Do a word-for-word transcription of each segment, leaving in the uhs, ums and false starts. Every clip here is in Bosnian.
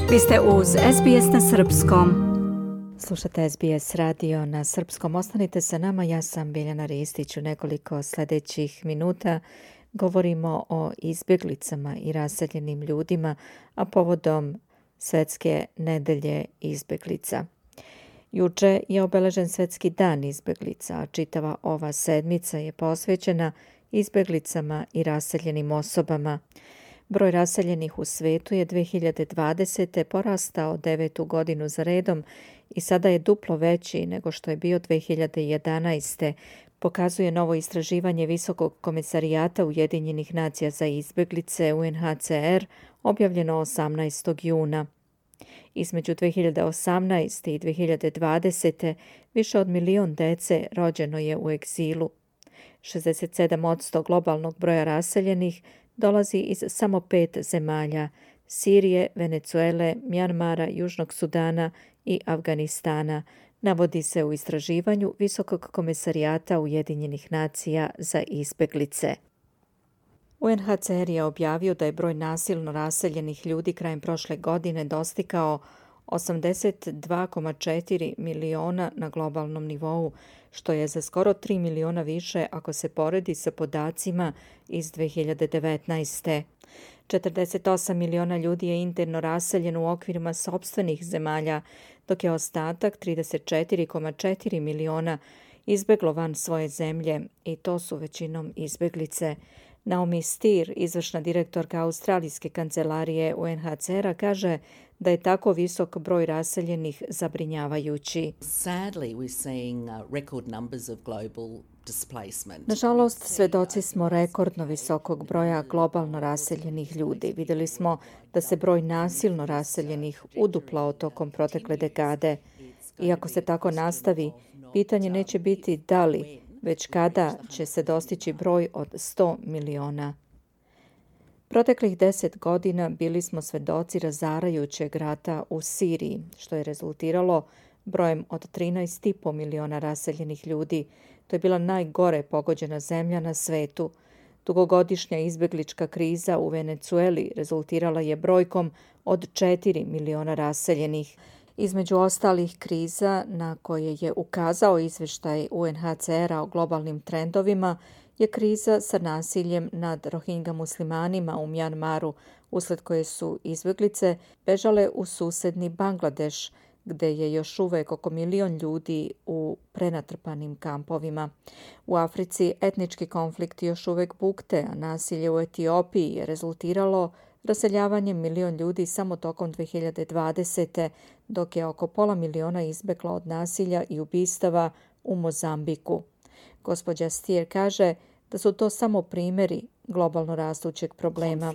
Vi ste uz S B S na srpskom. Slušate S B S radio na srpskom. Ostanite sa nama, ja sam Biljana Ristić. U nekoliko sljedećih minuta govorimo o izbjeglicama i raseljenim ljudima, a povodom Svjetske nedelje izbjeglica. Juče je obeležen Svjetski dan izbjeglica, a čitava ova sedmica je posvećena izbjeglicama i raseljenim osobama. Broj raseljenih u svetu je dvije hiljade dvadesete porastao devetu godinu za redom i sada je duplo veći nego što je bio dvije hiljade jedanaeste. Pokazuje novo istraživanje Visokog komesarijata Ujedinjenih nacija za izbjeglice U N H C R objavljeno osamnaestog juna. Između dvije hiljade osamnaeste i dvije hiljade dvadesete više od milion dece rođeno je u egzilu. šezdeset sedam posto globalnog broja raseljenih dolazi iz samo pet zemalja: Sirije, Venecuele, Mjanmara, Južnog Sudana i Afganistana, navodi se u istraživanju Visokog komesarijata Ujedinjenih nacija za izbjeglice. U N H C R je objavio da je broj nasilno raseljenih ljudi krajem prošle godine dostigao osamdeset dva zarez četiri miliona na globalnom nivou, što je za skoro tri miliona više ako se poredi sa podacima iz dvije hiljade devetnaeste. četrdeset osam miliona ljudi je interno raseljeno u okvirima sopstvenih zemalja, dok je ostatak trideset četiri zarez četiri miliona izbjeglo van svoje zemlje i to su većinom izbjeglice. Naomi Stier, izvršna direktorka Australijske kancelarije U N H C R-a, kaže da je tako visok broj raseljenih zabrinjavajući. Sadly, we're seeing uh, record numbers of global displacement. Nažalost, svedoci smo rekordno visokog broja globalno raseljenih ljudi. Vidjeli smo da se broj nasilno raseljenih uduplao tokom protekle dekade. I ako se tako nastavi, pitanje neće biti da li, već kada će se dostići broj od sto miliona. Proteklih deset godina bili smo svedoci razarajućeg rata u Siriji, što je rezultiralo brojem od trinaest zarez pet miliona raseljenih ljudi. To je bila najgore pogođena zemlja na svetu. Dugogodišnja izbjeglička kriza u Venecueli rezultirala je brojkom od četiri miliona raseljenih. Između ostalih kriza na koje je ukazao izvještaj U N H C R-a o globalnim trendovima je kriza sa nasiljem nad Rohingya muslimanima u Mjanmaru, usled koje su izbjeglice bežale u susedni Bangladeš, gde je još uvek oko milion ljudi u prenatrpanim kampovima. U Africi etnički konflikt još uvek bukte, a nasilje u Etiopiji je rezultiralo raseljavanjem milion ljudi samo tokom dvije hiljade dvadesete, dok je oko pola miliona izbjeglo od nasilja i ubistava u Mozambiku. Gospođa Stier kaže da su to samo primjeri globalno rastućeg problema.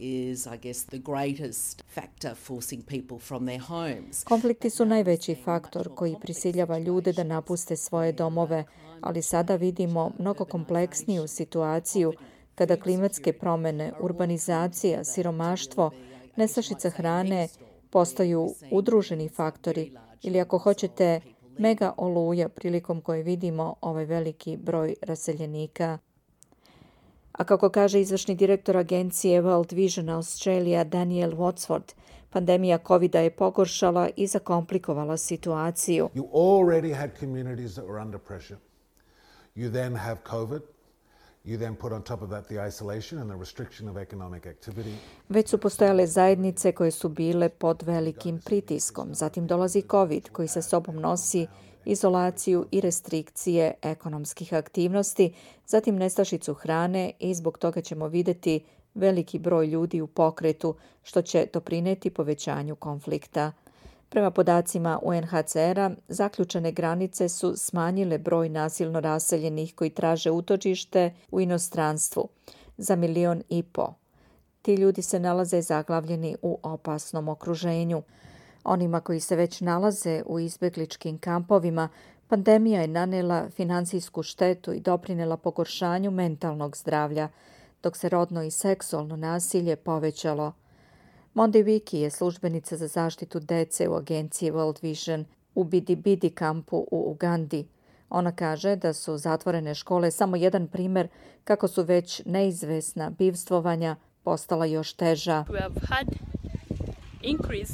Konflikti su najveći faktor koji prisiljava ljude da napuste svoje domove, ali sada vidimo mnogo kompleksniju situaciju kada klimatske promjene, urbanizacija, siromaštvo, nestašica hrane postaju udruženi faktori ili, ako hoćete, mega oluja prilikom koje vidimo ovaj veliki broj raseljenika. A kako kaže izvršni direktor agencije World Vision Australia Daniel Wadsworth, pandemija kovida je pogoršala i zakomplikovala situaciju. You already had communities that were under pressure. You then have COVID. You then put on top of that the isolation and the restriction of economic activity. Već su postojale zajednice koje su bile pod velikim pritiskom. Zatim dolazi COVID koji sa sobom nosi izolaciju i restrikcije ekonomskih aktivnosti, zatim nestašicu hrane i zbog toga ćemo vidjeti veliki broj ljudi u pokretu, što će doprineti povećanju konflikta. Prema podacima U N H C R-a, zaključene granice su smanjile broj nasilno raseljenih koji traže utočište u inostranstvu za milion i po. Ti ljudi se nalaze zaglavljeni u opasnom okruženju. Onima koji se već nalaze u izbjegličkim kampovima, pandemija je nanela finansijsku štetu i doprinela pogoršanju mentalnog zdravlja, dok se rodno i seksualno nasilje povećalo. Mondi Wiki je službenica za zaštitu dece u agenciji World Vision u Bidi Bidi kampu u Ugandi. Ona kaže da su zatvorene škole samo jedan primjer kako su već neizvesna bivstvovanja postala još teža. We have had increase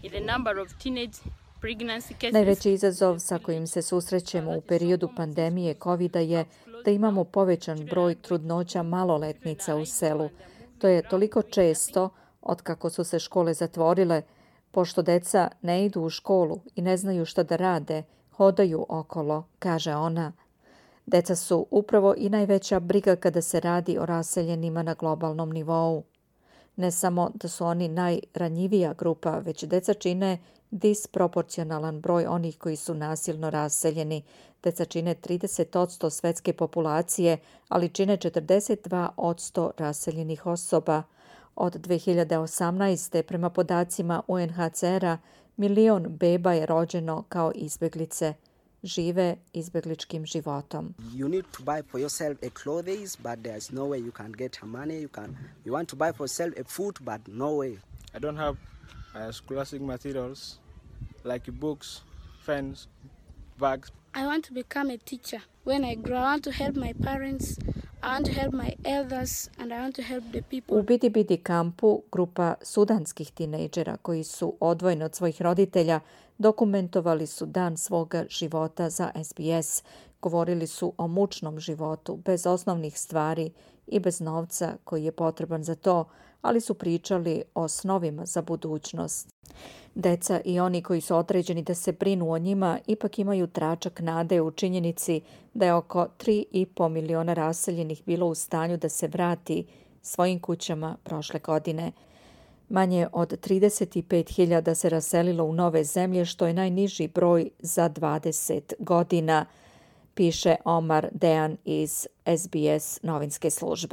Najveći izazov sa kojim se susrećemo u periodu pandemije kovida je da imamo povećan broj trudnoća maloletnica u selu. To je toliko često otkako su se škole zatvorile, pošto deca ne idu u školu i ne znaju šta da rade, hodaju okolo, kaže ona. Deca su upravo i najveća briga kada se radi o raseljenima na globalnom nivou. Ne samo da su oni najranjivija grupa, već deca čine disproporcionalan broj onih koji su nasilno raseljeni. Deca čine trideset posto svetske populacije, ali čine četrdeset dva posto raseljenih osoba. Od dve hiljade osamnaeste. prema podacima U N H C R-a, milion beba je rođeno kao izbeglice. Žive izbegličkim životom. You need to buy for yourself a clothes, but there's no way you can get money. You can. You want to buy for yourself a food, but no way. I don't have uh, scholastic materials like books, pens, bags. I want to become a teacher. When I grow, I want to help my parents. I want to help my elders and I want to help the people. U Bidi Bidi kampu grupa sudanskih tinejdžera koji su odvojeni od svojih roditelja dokumentovali su dan svoga života za S B S. Govorili su o mučnom životu, bez osnovnih stvari i bez novca koji je potreban za to, ali su pričali o snovima za budućnost. Deca i oni koji su određeni da se brinu o njima ipak imaju tračak nade u činjenici da je oko tri i po miliona raseljenih bilo u stanju da se vrati svojim kućama prošle godine. Manje od trideset pet hiljada se raselilo u nove zemlje, što je najniži broj za dvadeset godina, piše Omar Dejan iz S B S novinske službe.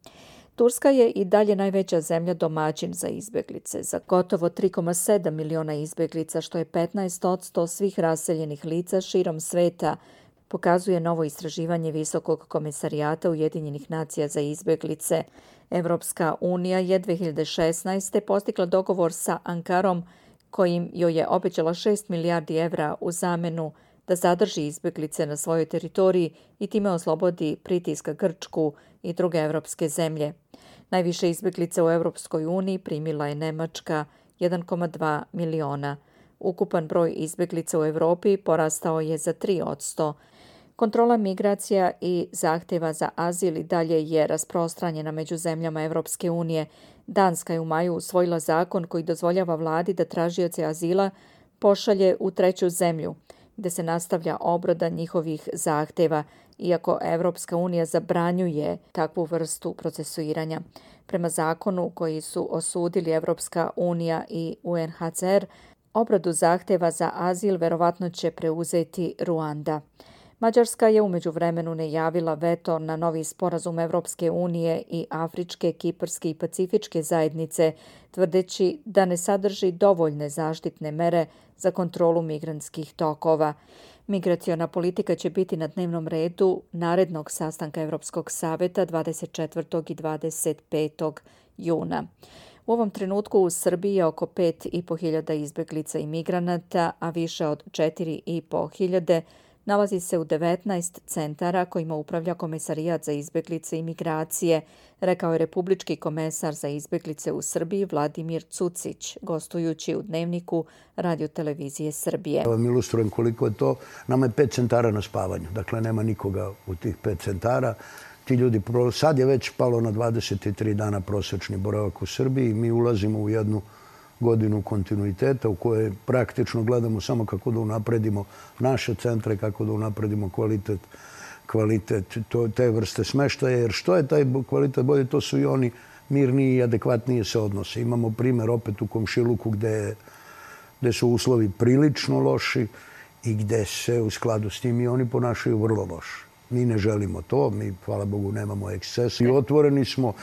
Turska je i dalje najveća zemlja domaćin za izbeglice, za gotovo tri zarez sedam miliona izbeglica, što je petnaest posto svih raseljenih lica širom sveta, pokazuje novo istraživanje Visokog komesarijata Ujedinjenih nacija za izbeglice. Evropska unija je dve hiljade šesnaeste. postigla dogovor sa Ankarom kojim joj je obećala šest milijardi evra u zamenu da zadrži izbeglice na svojoj teritoriji i time oslobodi pritiska Grčku i druge evropske zemlje. Najviše izbeglica u Evropskoj uniji primila je Nemačka, jedan zarez dva miliona. Ukupan broj izbeglica u Evropi porastao je za tri posto. Kontrola migracija i zahtjeva za azil i dalje je rasprostranjena među zemljama Evropske unije. Danska je u maju usvojila zakon koji dozvoljava vladi da tražioce azila pošalje u treću zemlju, gde se nastavlja obrada njihovih zahtjeva, iako Evropska unija zabranjuje takvu vrstu procesuiranja. Prema zakonu koji su osudili Evropska unija i U N H C R, obradu zahtjeva za azil verovatno će preuzeti Ruanda. Mađarska je u međuvremenu najavila veto na novi sporazum Evropske unije i Afričke, Kiparske i Pacifičke zajednice, tvrdeći da ne sadrži dovoljne zaštitne mere za kontrolu migrantskih tokova. Migraciona politika će biti na dnevnom redu narednog sastanka Evropskog saveta dvadeset četvrtog i dvadeset petog juna. U ovom trenutku u Srbiji je oko pet i po hiljada izbeglica i migranata, a više od četiri i po hiljade nalazi se u devetnaest centara kojima upravlja Komesarijat za izbeglice i migracije, rekao je republički komesar za izbeglice u Srbiji Vladimir Cucić, gostujući u Dnevniku Radio-televizije Srbije. Vam ilustrujem koliko je to. Nama je pet centara na spavanju, dakle nema nikoga u tih pet centara. Ti ljudi, sad je već palo na dvadeset tri dana prosječni boravak u Srbiji. Mi ulazimo u jednu godinu kontinuiteta u kojoj praktično gledamo samo kako da unapredimo naše centre, kako da unapredimo kvalitet, kvalitet to, te vrste smeštaja. Jer što je taj kvalitet bolje, to su i oni mirniji i adekvatnije se odnose. Imamo primjer opet u Komšiluku gde, gde su uslovi prilično loši i gde se u skladu s tim i oni ponašaju vrlo loše. Mi ne želimo to, mi, hvala Bogu, nemamo ekscesa i otvoreni smo.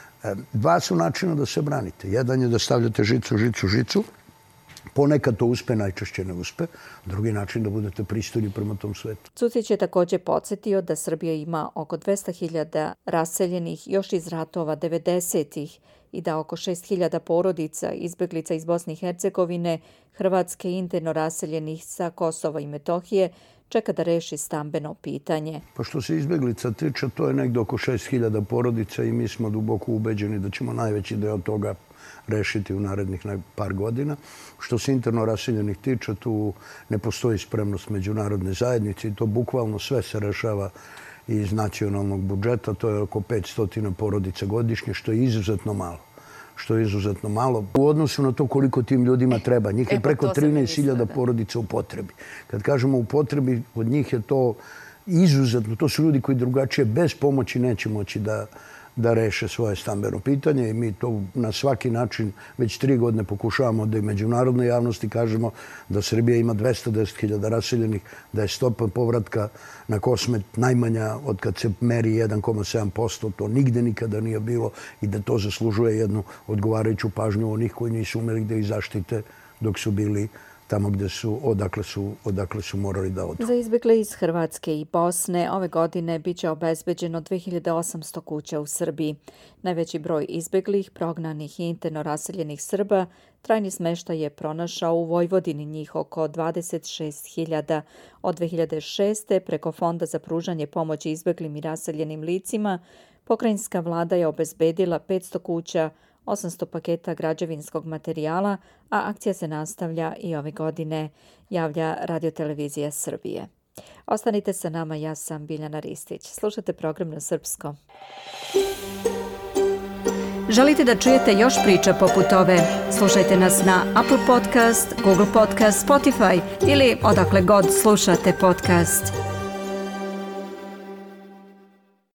Dva su načina da se branite. Jedan je da stavljate žicu, žicu, žicu. Ponekad to uspe, najčešće ne uspe. Drugi način da budete pristojni prema tom svetu. Cucić je također podsjetio da Srbija ima oko dvesta hiljada raseljenih još iz ratova devedesetih i da oko šest hiljada porodica izbeglica iz Bosne i Hercegovine, Hrvatske i interno raseljenih sa Kosova i Metohije čeka da reši stambeno pitanje. Pa što se izbeglica tiče, to je negdje oko šest hiljada porodica i mi smo duboko ubeđeni da ćemo najveći deo toga rešiti u narednih par godina. Što se interno raseljenih tiče, tu ne postoji spremnost međunarodne zajednice i to bukvalno sve se rešava iz nacionalnog budžeta. To je oko petsto porodica godišnje, što je izuzetno malo. što je izuzetno malo u odnosu na to koliko tim ljudima treba. Njih je preko trinaest hiljada porodica u potrebi. Kad kažemo u potrebi, od njih je to izuzetno. To su ljudi koji drugačije bez pomoći neće moći da da reše svoje stambeno pitanje i mi to na svaki način već tri godine pokušavamo da i međunarodnoj javnosti kažemo da Srbija ima dvesta deset hiljada raseljenih, da je stopa povratka na Kosmet najmanja od kad se meri jedan zarez sedam posto, to nigde nikada nije bilo i da to zaslužuje jednu odgovarajuću pažnju onih koji nisu umeli da ih zaštite dok su bili tamo gde su, odakle su, odakle su morali da odu. Za izbjegle iz Hrvatske i Bosne ove godine bit će obezbeđeno dve hiljade osamsto kuća u Srbiji. Najveći broj izbjeglih, prognanih i interno raseljenih Srba trajni smještaj je pronašao u Vojvodini, njih oko dvadeset šest hiljada. Od dve hiljade šeste. preko Fonda za pružanje pomoći izbjeglim i raseljenim licima, pokrajinska vlada je obezbedila petsto kuća, osamsto paketa građevinskog materijala, a akcija se nastavlja i ove godine, javlja Radiotelevizija Srbije. Ostanite sa nama, ja sam Biljana Ristić. Slušate program na srpskom. Želite da čujete još priča poput ove? Slušajte nas na Apple Podcast, Google Podcast, Spotify ili odakle god slušate podcast.